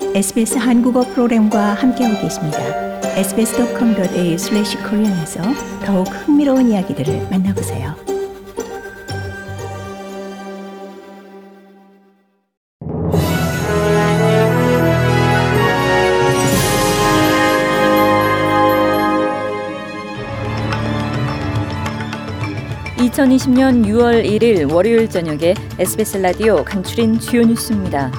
SBS 한국어 프로그램과 함께하고 계십니다. sbs.com.au/korean에서 더욱 흥미로운 이야기들을 만나보세요. (2020년 6월 1일) 월요일 저녁에 SBS 라디오 간추린 주요 뉴스입니다.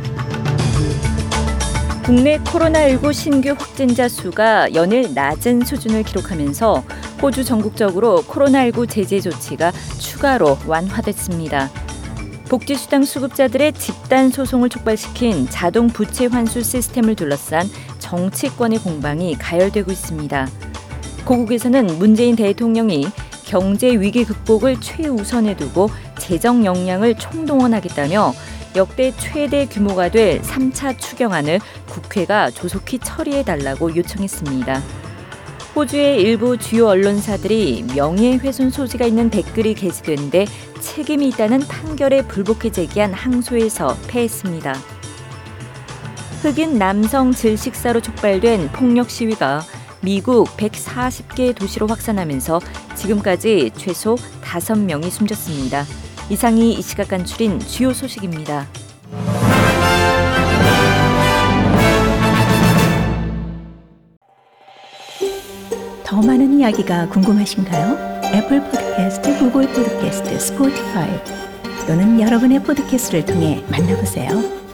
국내 코로나19 신규 확진자 수가 연일 낮은 수준을 기록하면서 호주 전국적으로 코로나19 제재 조치가 추가로 완화됐습니다. 복지수당 수급자들의 집단 소송을 촉발시킨 자동 부채 환수 시스템을 둘러싼 정치권의 공방이 가열되고 있습니다. 고국에서는 문재인 대통령이 경제 위기 극복을 최우선에 두고 재정 역량을 총동원하겠다며 역대 최대 규모가 될 3차 추경안을 국회가 조속히 처리해달라고 요청했습니다. 호주의 일부 주요 언론사들이 명예훼손 소지가 있는 댓글이 게시된 데 책임이 있다는 판결에 불복해 제기한 항소에서 패했습니다. 흑인 남성 질식사로 촉발된 폭력 시위가 미국 140개 도시로 확산하면서 지금까지 최소 5명이 숨졌습니다. 이상이 이 시각 간추린 주요 소식입니다. 더 많은 이야기가 궁금하신가요? 애플 팟캐스트, 구글 팟캐스트, 스포티파이 또는 여러분의 팟캐스트를 통해 만나보세요.